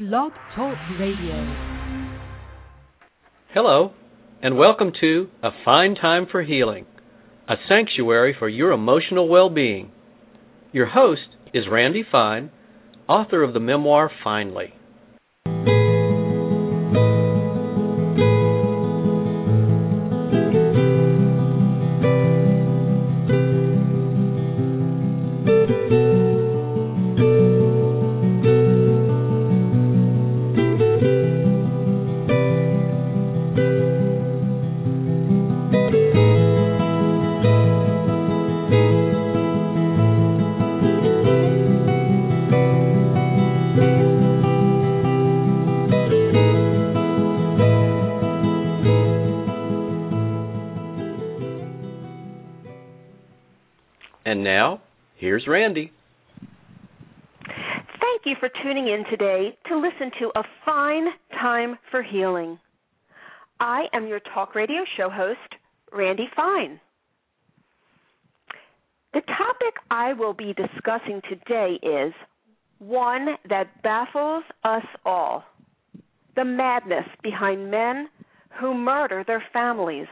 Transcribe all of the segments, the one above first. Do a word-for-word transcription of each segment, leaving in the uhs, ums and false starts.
Blog Talk Radio. Hello, and welcome to A Fine Time for Healing, a sanctuary for your emotional well-being. Your host is Randy Fine, author of the memoir Finally. And now, here's Randy. Thank you for tuning in today to listen to A Fine Time for Healing. I am your talk radio show host, Randy Fine. The topic I will be discussing today is one that baffles us all: the madness behind men who murder their families.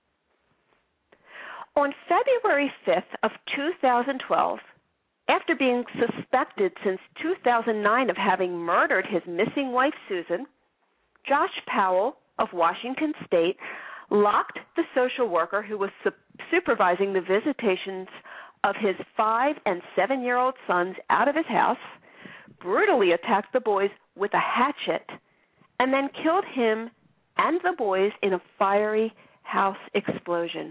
On February fifth of two thousand twelve, after being suspected since two thousand nine of having murdered his missing wife, Susan, Josh Powell of Washington State locked the social worker who was su- supervising the visitations of his five- and seven-year-old sons out of his house, brutally attacked the boys with a hatchet, and then killed him and the boys in a fiery house explosion.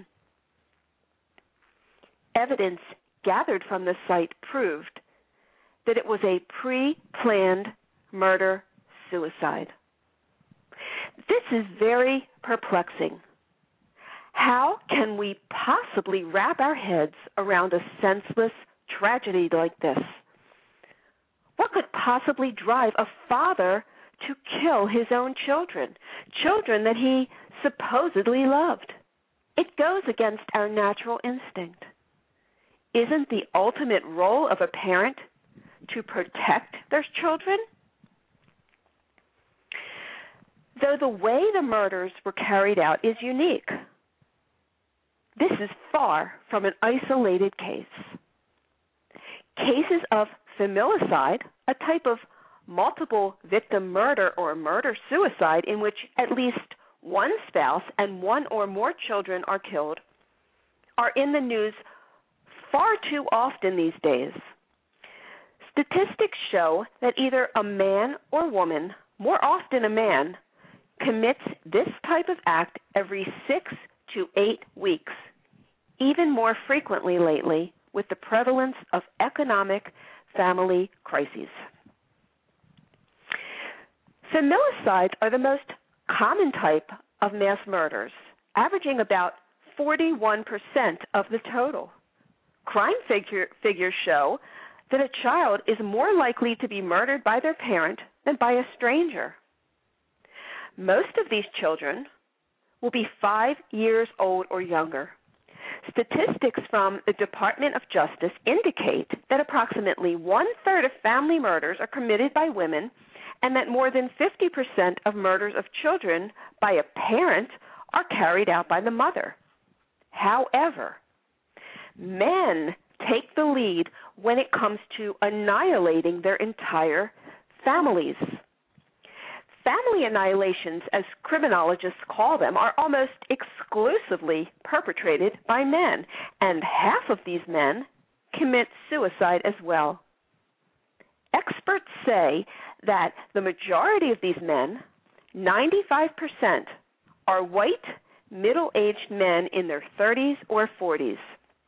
Evidence gathered from the site proved that it was a pre-planned murder-suicide. This is very perplexing. How can we possibly wrap our heads around a senseless tragedy like this? What could possibly drive a father to kill his own children, children that he supposedly loved? It goes against our natural instinct. Isn't the ultimate role of a parent to protect their children? Though the way the murders were carried out is unique, this is far from an isolated case. Cases of familicide, a type of multiple victim murder or murder-suicide in which at least one spouse and one or more children are killed, are in the news far too often these days. Statistics show that either a man or woman, more often a man, commits this type of act every six to eight weeks, even more frequently lately with the prevalence of economic family crises. Familicides are the most common type of mass murders, averaging about forty-one percent of the total. Crime figure, figures show that a child is more likely to be murdered by their parent than by a stranger. Most of these children will be five years old or younger. Statistics from the Department of Justice indicate that approximately one-third of family murders are committed by women and that more than fifty percent of murders of children by a parent are carried out by the mother. However, men take the lead when it comes to annihilating their entire families. Family annihilations, as criminologists call them, are almost exclusively perpetrated by men, and half of these men commit suicide as well. Experts say that the majority of these men, ninety-five percent, are white, middle-aged men in their thirties or forties.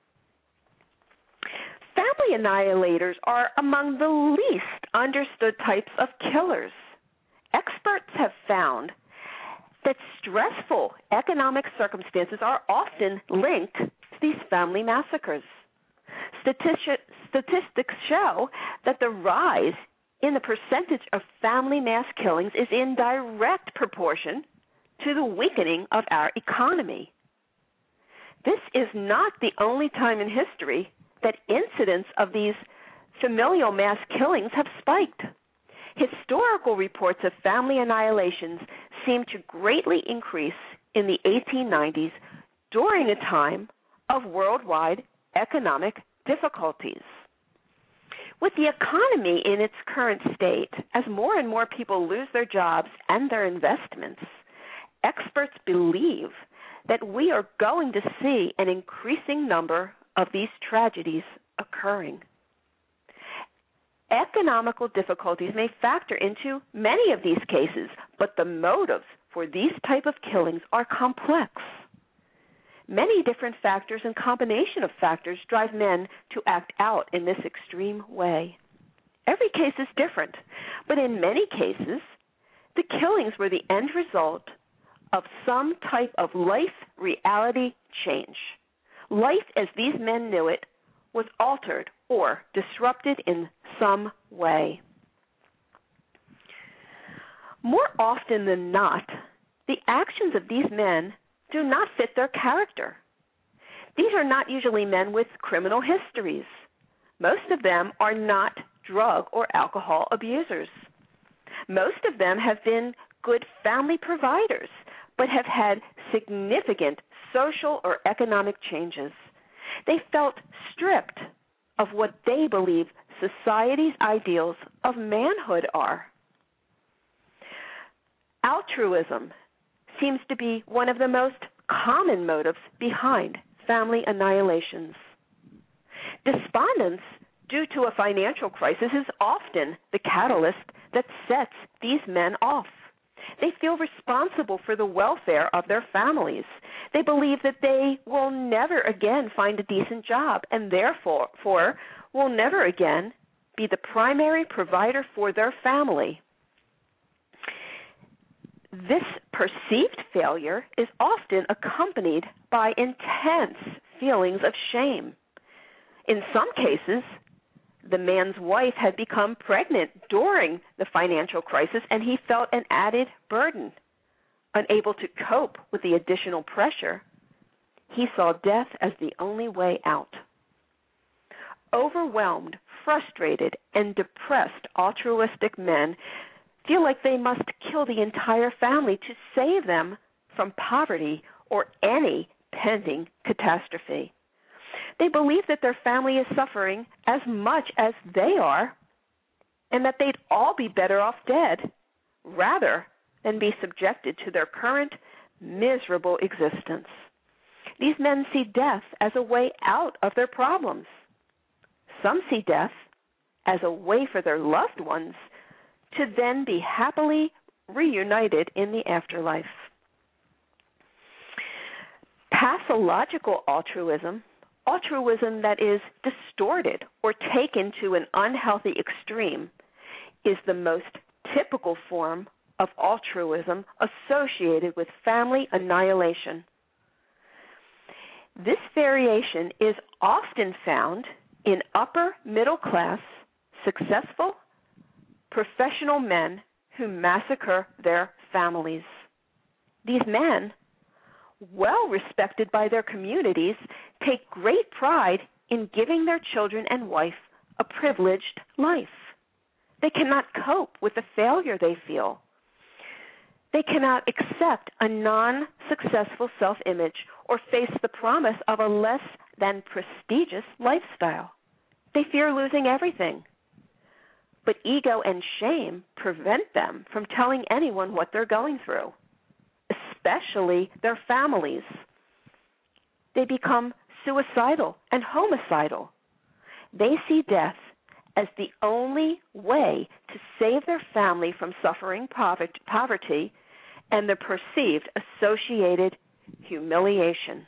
Family annihilators are among the least understood types of killers. Experts have found that stressful economic circumstances are often linked to these family massacres. Statistics, statistics show that the rise in the percentage of family mass killings is in direct proportion to the weakening of our economy. This is not the only time in history that incidents of these familial mass killings have spiked. Historical reports of family annihilations seem to greatly increase in the eighteen nineties during a time of worldwide economic difficulties. With the economy in its current state, as more and more people lose their jobs and their investments, experts believe that we are going to see an increasing number of these tragedies occurring. Economical difficulties may factor into many of these cases, but the motives for these type of killings are complex. Many different factors and combination of factors drive men to act out in this extreme way. Every case is different, but in many cases, the killings were the end result of some type of life reality change. Life as these men knew it was altered or disrupted in some way. More often than not, the actions of these men do not fit their character. These are not usually men with criminal histories. Most of them are not drug or alcohol abusers. Most of them have been good family providers, but have had significant social or economic changes. They felt stripped of what they believe society's ideals of manhood are. Altruism seems to be one of the most common motives behind family annihilations. Despondence due to a financial crisis is often the catalyst that sets these men off. They feel responsible for the welfare of their families. They believe that they will never again find a decent job and therefore for, will never again be the primary provider for their family. This perceived failure is often accompanied by intense feelings of shame. In some cases, the man's wife had become pregnant during the financial crisis, and he felt an added burden. Unable to cope with the additional pressure, he saw death as the only way out. Overwhelmed, frustrated, and depressed altruistic men feel like they must kill the entire family to save them from poverty or any pending catastrophe. They believe that their family is suffering as much as they are and that they'd all be better off dead rather than be subjected to their current miserable existence. These men see death as a way out of their problems. Some see death as a way for their loved ones to then be happily reunited in the afterlife. Pathological altruism, altruism that is distorted or taken to an unhealthy extreme, is the most typical form of altruism associated with family annihilation. This variation is often found in upper middle class, successful, professional men who massacre their families. These men, well respected by their communities, take great pride in giving their children and wife a privileged life. They cannot cope with the failure they feel. They cannot accept a non-successful self-image or face the promise of a less than prestigious lifestyle. They fear losing everything. But ego and shame prevent them from telling anyone what they're going through, especially their families. They become suicidal and homicidal. They see death as the only way to save their family from suffering poverty and the perceived associated humiliation.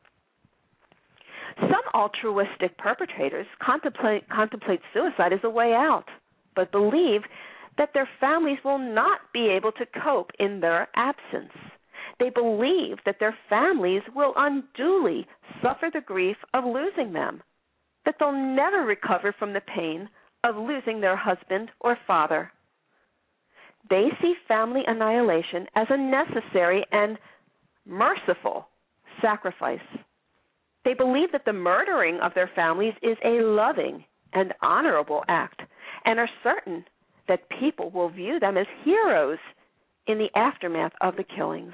Some altruistic perpetrators contemplate, contemplate suicide as a way out, but believe that their families will not be able to cope in their absence. They believe that their families will unduly suffer the grief of losing them, that they'll never recover from the pain of losing their husband or father. They see family annihilation as a necessary and merciful sacrifice. They believe that the murdering of their families is a loving and honorable act, and are certain that people will view them as heroes in the aftermath of the killings.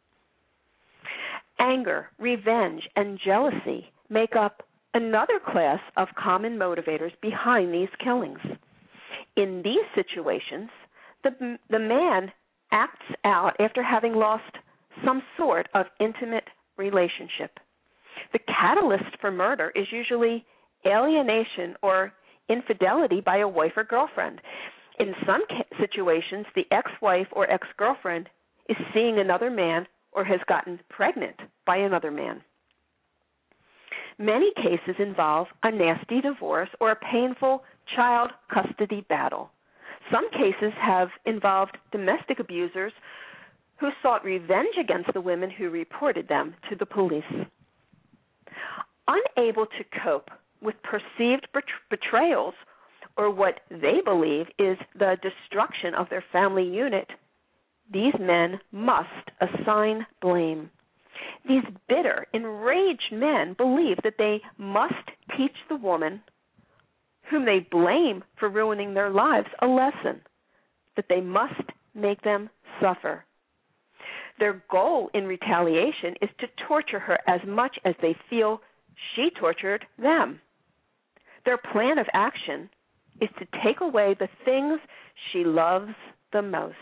Anger, revenge, and jealousy make up another class of common motivators behind these killings. In these situations, the, the man acts out after having lost some sort of intimate relationship. The catalyst for murder is usually alienation or infidelity by a wife or girlfriend. In some ca- situations, the ex-wife or ex-girlfriend is seeing another man or has gotten pregnant by another man. Many cases involve a nasty divorce or a painful child custody battle. Some cases have involved domestic abusers who sought revenge against the women who reported them to the police. Unable to cope with perceived betrayals or what they believe is the destruction of their family unit, these men must assign blame. These bitter, enraged men believe that they must teach the woman whom they blame for ruining their lives a lesson, that they must make them suffer. Their goal in retaliation is to torture her as much as they feel she tortured them. Their plan of action is to take away the things she loves the most.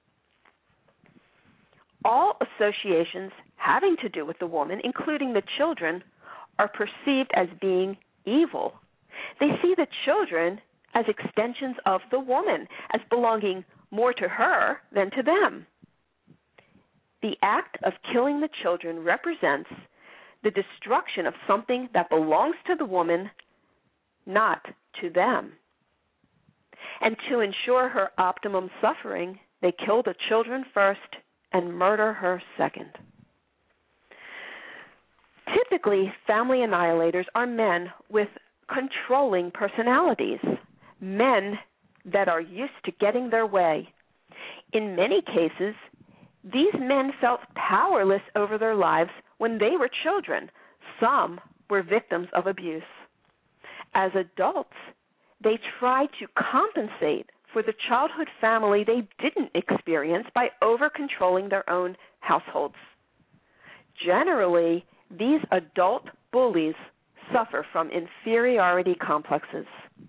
All associations having to do with the woman, including the children, are perceived as being evil. They see the children as extensions of the woman, as belonging more to her than to them. The act of killing the children represents the destruction of something that belongs to the woman, not to them. And to ensure her optimum suffering, they kill the children first and murder her second. Typically, family annihilators are men with controlling personalities, men that are used to getting their way. In many cases, these men felt powerless over their lives when they were children. Some were victims of abuse. As adults, they tried to compensate for the childhood family they didn't experience by over-controlling their own households. Generally, these adult bullies suffer from inferiority complexes.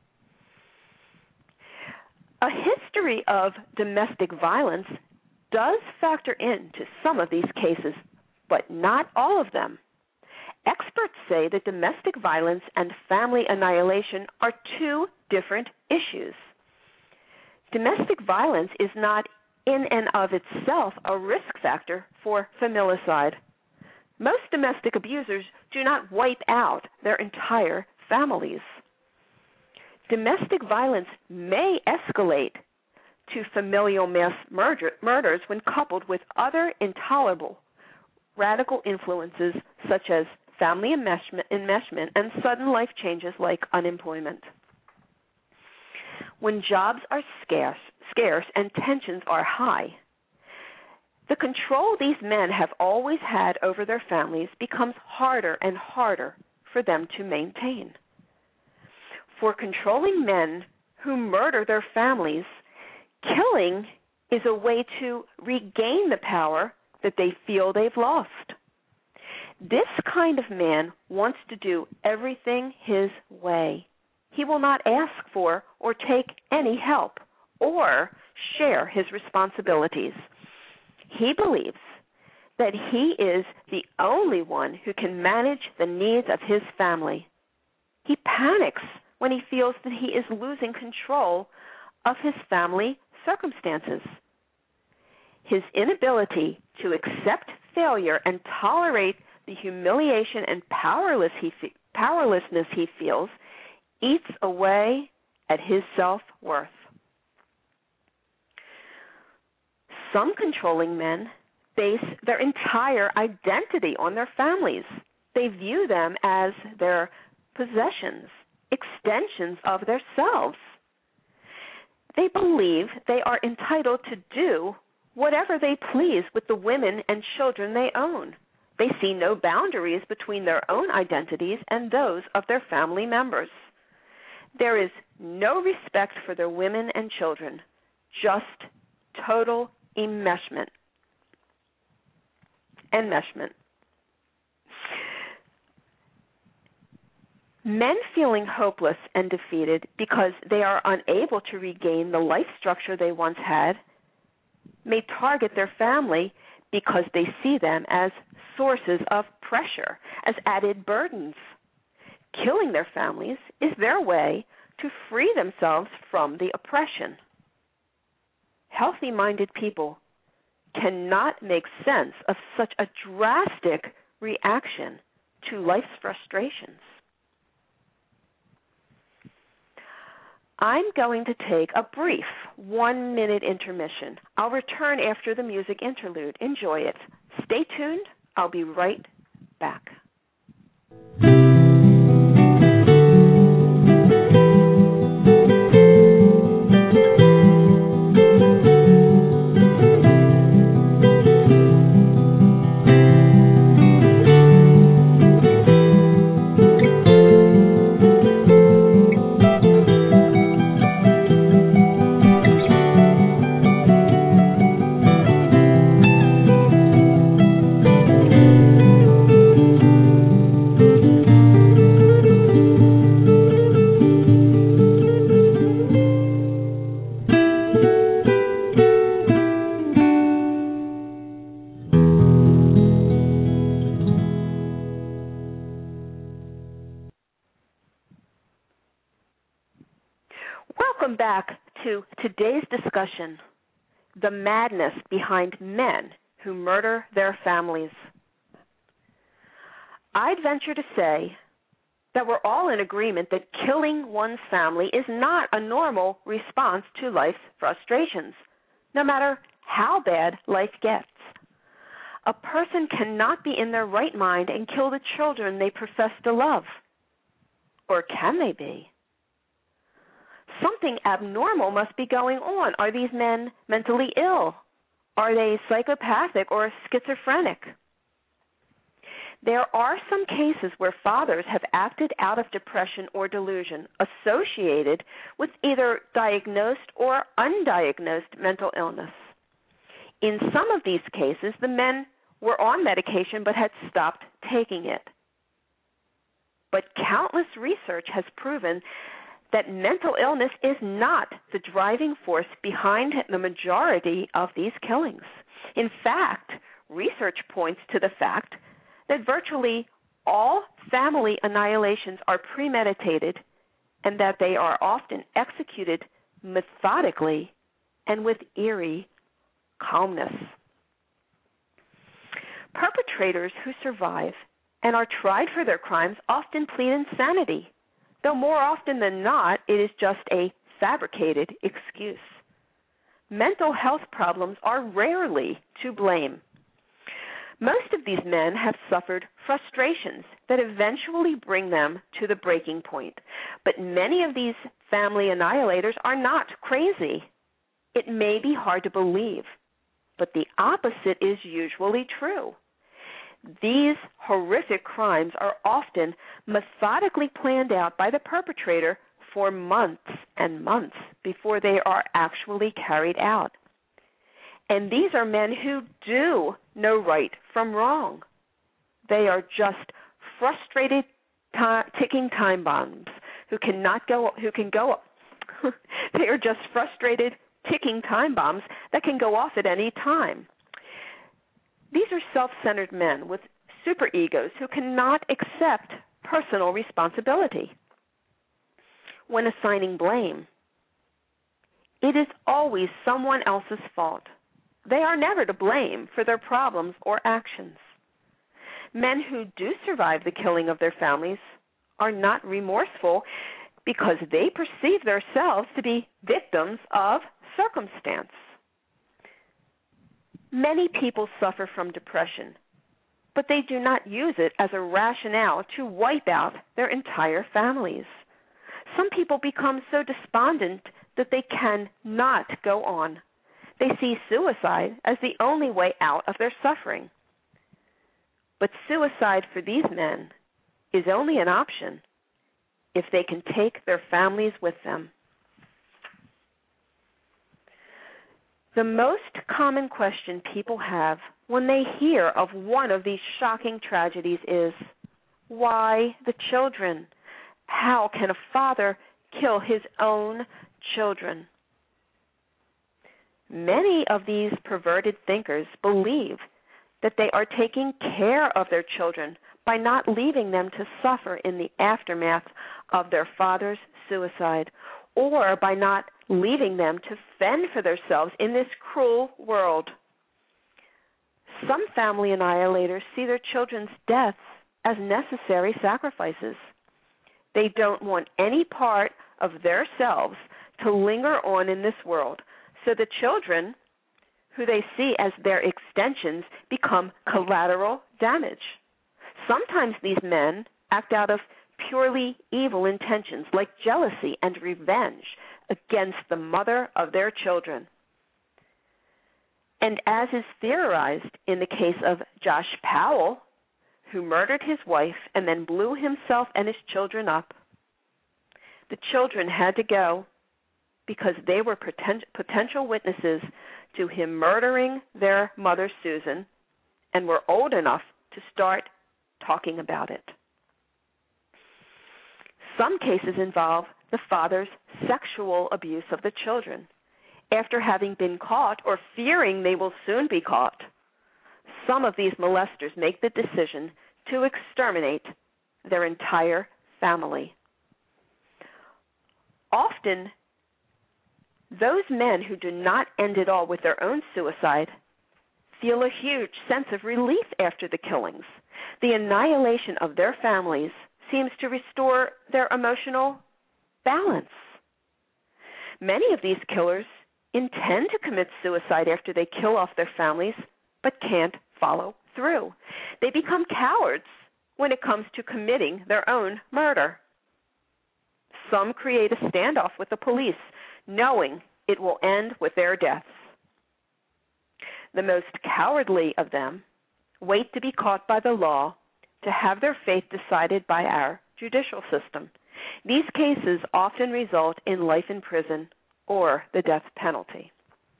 A history of domestic violence does factor into some of these cases, but not all of them. Experts say that domestic violence and family annihilation are two different issues. Domestic violence is not in and of itself a risk factor for familicide. Most domestic abusers do not wipe out their entire families. Domestic violence may escalate to familial mass murder, murders when coupled with other intolerable radical influences such as family enmeshment, enmeshment and sudden life changes like unemployment. When jobs are scarce, scarce and tensions are high, the control these men have always had over their families becomes harder and harder for them to maintain. For controlling men who murder their families, killing is a way to regain the power that they feel they've lost. This kind of man wants to do everything his way. He will not ask for or take any help or share his responsibilities. He believes that he is the only one who can manage the needs of his family. He panics when he feels that he is losing control of his family circumstances. His inability to accept failure and tolerate the humiliation and powerless he fe- powerlessness he feels eats away at his self-worth. Some controlling men base their entire identity on their families. They view them as their possessions, extensions of themselves. They believe they are entitled to do whatever they please with the women and children they own. They see no boundaries between their own identities and those of their family members. There is no respect for their women and children, just total enmeshment. Enmeshment. Men feeling hopeless and defeated because they are unable to regain the life structure they once had may target their family because they see them as sources of pressure, as added burdens. Killing their families is their way to free themselves from the oppression. Healthy-minded people cannot make sense of such a drastic reaction to life's frustrations. I'm going to take a brief one-minute intermission. I'll return after the music interlude. Enjoy it. Stay tuned. I'll be right back. Welcome back to today's discussion, the madness behind men who murder their families. I'd venture to say that we're all in agreement that killing one's family is not a normal response to life's frustrations, no matter how bad life gets. A person cannot be in their right mind and kill the children they profess to love. Or can they be? Something abnormal must be going on. Are these men mentally ill? Are they psychopathic or schizophrenic? There are some cases where fathers have acted out of depression or delusion associated with either diagnosed or undiagnosed mental illness. In some of these cases, the men were on medication but had stopped taking it. But countless research has proven that mental illness is not the driving force behind the majority of these killings. In fact, research points to the fact that virtually all family annihilations are premeditated and that they are often executed methodically and with eerie calmness. Perpetrators who survive and are tried for their crimes often plead insanity, though more often than not, it is just a fabricated excuse. Mental health problems are rarely to blame. Most of these men have suffered frustrations that eventually bring them to the breaking point. But many of these family annihilators are not crazy. It may be hard to believe, but the opposite is usually true. These horrific crimes are often methodically planned out by the perpetrator for months and months before they are actually carried out. And these are men who do know right from wrong. They are just frustrated, t- ticking time bombs who cannot go. Who can go. They are just frustrated, ticking time bombs that can go off at any time. These are self-centered men with superegos who cannot accept personal responsibility. When assigning blame, it is always someone else's fault. They are never to blame for their problems or actions. Men who do survive the killing of their families are not remorseful because they perceive themselves to be victims of circumstance. Many people suffer from depression, but they do not use it as a rationale to wipe out their entire families. Some people become so despondent that they cannot go on. They see suicide as the only way out of their suffering. But suicide for these men is only an option if they can take their families with them. The most common question people have when they hear of one of these shocking tragedies is, why the children? How can a father kill his own children? Many of these perverted thinkers believe that they are taking care of their children by not leaving them to suffer in the aftermath of their father's suicide, or by not leaving them to fend for themselves in this cruel world. Some family annihilators see their children's deaths as necessary sacrifices. They don't want any part of themselves to linger on in this world, so the children, who they see as their extensions, become collateral damage. Sometimes these men act out of purely evil intentions, like jealousy and revenge against the mother of their children. And as is theorized in the case of Josh Powell, who murdered his wife and then blew himself and his children up, the children had to go because they were poten- potential witnesses to him murdering their mother, Susan, and were old enough to start talking about it. Some cases involve the father's sexual abuse of the children after having been caught or fearing they will soon be caught. Some of these molesters make the decision to exterminate their entire family. Often, those men who do not end it all with their own suicide feel a huge sense of relief after the killings. The annihilation of their families seems to restore their emotional balance. Many of these killers intend to commit suicide after they kill off their families, but can't follow through. They become cowards when it comes to committing their own murder. Some create a standoff with the police, knowing it will end with their deaths. The most cowardly of them wait to be caught by the law to have their fate decided by our judicial system. These cases often result in life in prison or the death penalty.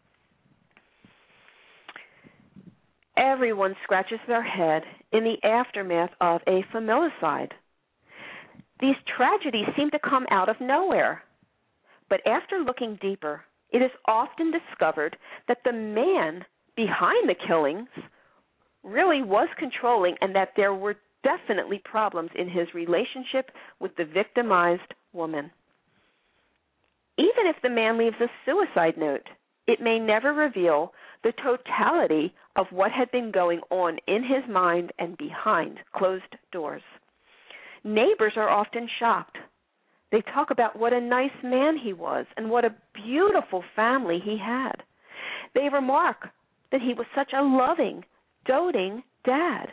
Everyone scratches their head in the aftermath of a familicide. These tragedies seem to come out of nowhere. But after looking deeper, it is often discovered that the man behind the killings really was controlling, and that there were definitely problems in his relationship with the victimized woman. Even if the man leaves a suicide note, it may never reveal the totality of what had been going on in his mind and behind closed doors. Neighbors are often shocked. They talk about what a nice man he was and what a beautiful family he had. They remark that he was such a loving, doting dad.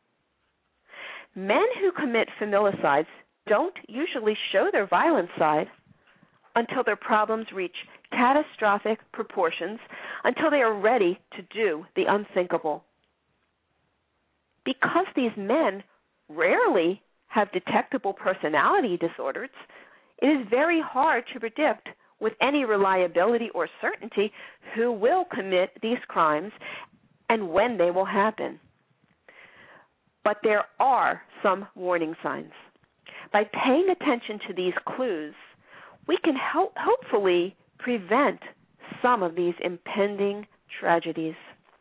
Men who commit familicides don't usually show their violent side until their problems reach catastrophic proportions, until they are ready to do the unthinkable. Because these men rarely have detectable personality disorders, it is very hard to predict with any reliability or certainty who will commit these crimes and when they will happen. But there are some warning signs. By paying attention to these clues, we can help, hopefully prevent some of these impending tragedies.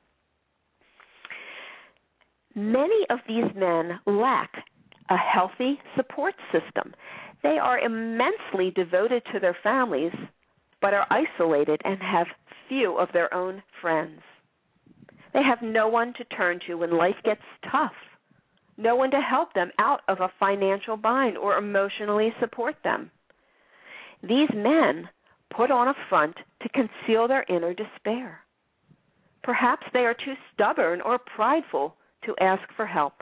Many of these men lack a healthy support system. They are immensely devoted to their families, but are isolated and have few of their own friends. They have no one to turn to when life gets tough, no one to help them out of a financial bind or emotionally support them. These men put on a front to conceal their inner despair. Perhaps they are too stubborn or prideful to ask for help.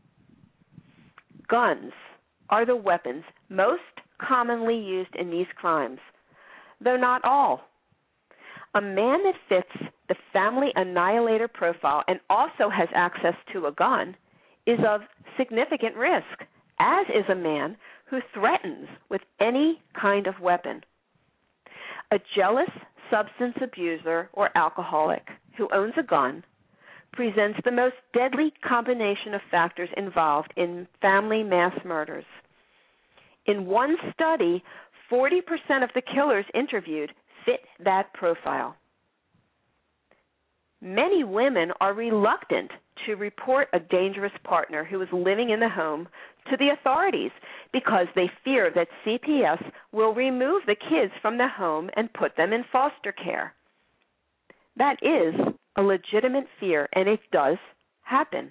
Guns are the weapons most commonly used in these crimes, though not all. A man that fits the family annihilator profile and also has access to a gun is of significant risk, as is a man who threatens with any kind of weapon. A jealous, substance abuser or alcoholic who owns a gun presents the most deadly combination of factors involved in family mass murders. In one study, forty percent of the killers interviewed fit that profile. Many women are reluctant to report a dangerous partner who is living in the home to the authorities because they fear that C P S will remove the kids from the home and put them in foster care. That is a legitimate fear, and it does happen.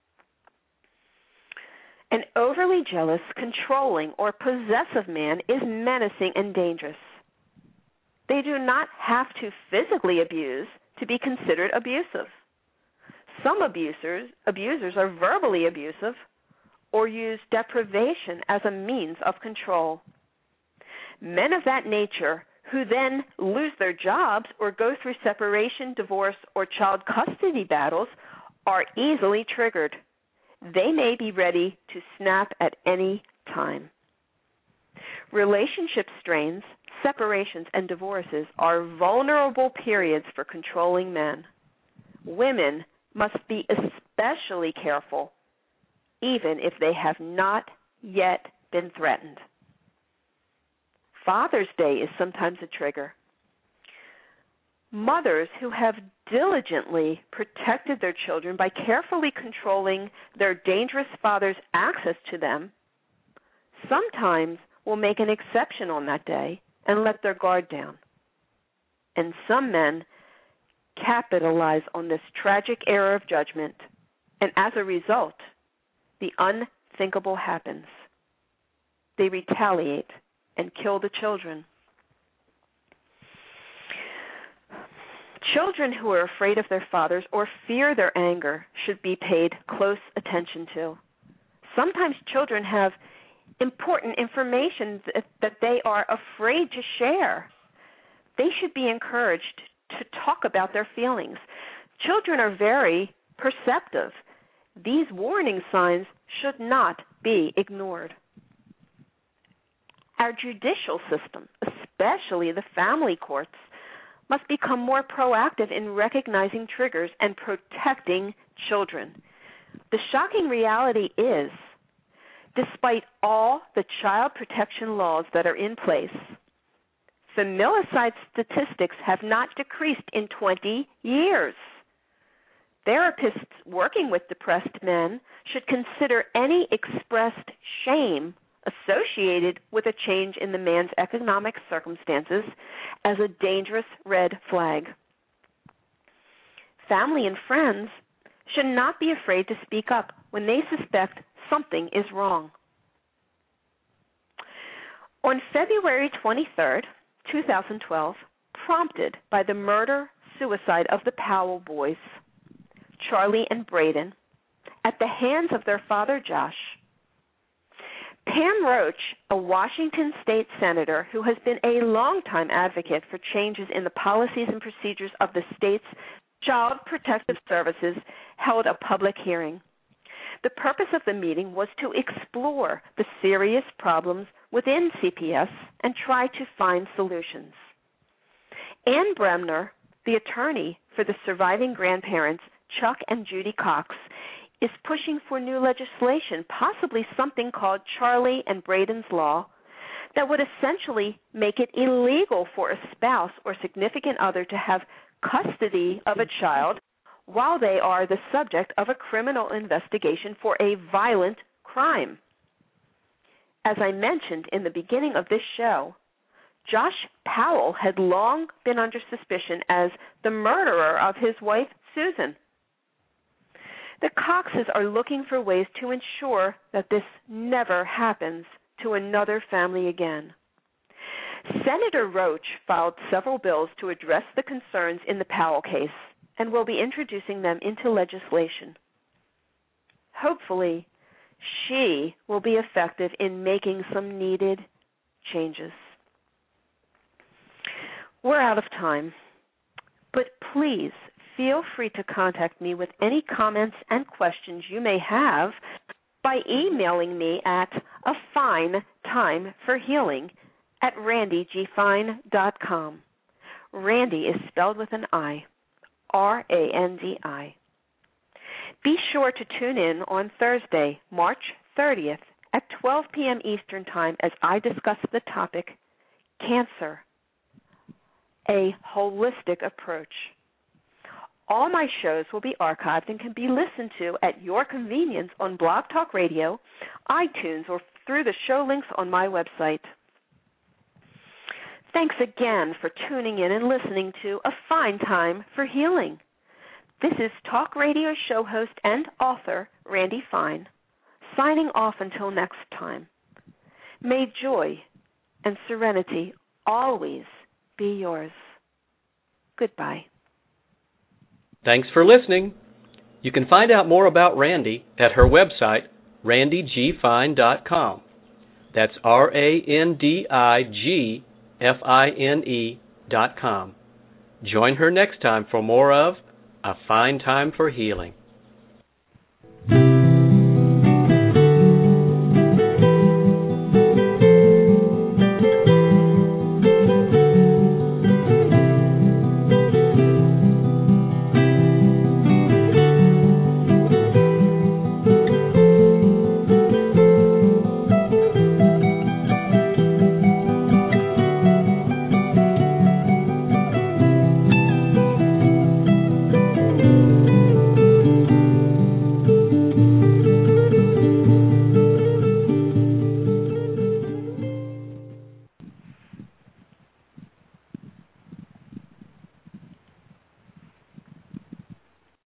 An overly jealous, controlling, or possessive man is menacing and dangerous. They do not have to physically abuse to be considered abusive. Some abusers, abusers are verbally abusive or use deprivation as a means of control. Men of that nature who then lose their jobs or go through separation, divorce, or child custody battles are easily triggered. They may be ready to snap at any time. Relationship strains, separations, and divorces are vulnerable periods for controlling men. Women must be especially careful, even if they have not yet been threatened. Father's Day is sometimes a trigger. Mothers who have diligently protected their children by carefully controlling their dangerous father's access to them sometimes will make an exception on that day and let their guard down. And some men capitalize on this tragic error of judgment, and as a result, the unthinkable happens. They retaliate and kill the children. Children who are afraid of their fathers or fear their anger should be paid close attention to. Sometimes children have important information that, that they are afraid to share. They should be encouraged to talk about their feelings. Children are very perceptive. These warning signs should not be ignored. Our judicial system, especially the family courts, must become more proactive in recognizing triggers and protecting children. The shocking reality is, despite all the child protection laws that are in place, familicide statistics have not decreased in twenty years. Therapists working with depressed men should consider any expressed shame associated with a change in the man's economic circumstances as a dangerous red flag. Family and friends should not be afraid to speak up when they suspect something is wrong. On February twenty-third, two thousand twelve, prompted by the murder-suicide of the Powell boys, Charlie and Braden, at the hands of their father, Josh, Pam Roach, a Washington state senator who has been a longtime advocate for changes in the policies and procedures of the state's Child Protective Services, held a public hearing. The purpose of the meeting was to explore the serious problems within C P S and try to find solutions. Ann Bremner, the attorney for the surviving grandparents, Chuck and Judy Cox, is pushing for new legislation, possibly something called Charlie and Braden's Law, that would essentially make it illegal for a spouse or significant other to have custody of a child while they are the subject of a criminal investigation for a violent crime. As I mentioned in the beginning of this show, Josh Powell had long been under suspicion as the murderer of his wife, Susan. The Coxes are looking for ways to ensure that this never happens to another family again. Senator Roach filed several bills to address the concerns in the Powell case and will be introducing them into legislation. Hopefully, she will be effective in making some needed changes. We're out of time, but please feel free to contact me with any comments and questions you may have by emailing me at a fine time for healing at randy g fine dot com. Randi is spelled with an I, R A N D I. Be sure to tune in on Thursday, March thirtieth at twelve p.m. Eastern Time as I discuss the topic, Cancer, a holistic approach. All my shows will be archived and can be listened to at your convenience on Blog Talk Radio, iTunes, or through the show links on my website. Thanks again for tuning in and listening to A Fine Time for Healing. This is talk radio show host and author Randi Fine, signing off until next time. May joy and serenity always be yours. Goodbye. Thanks for listening. You can find out more about Randi at her website, randi g fine dot com. That's R A N D I G F I N E dot com. Join her next time for more of A Fine Time for Healing.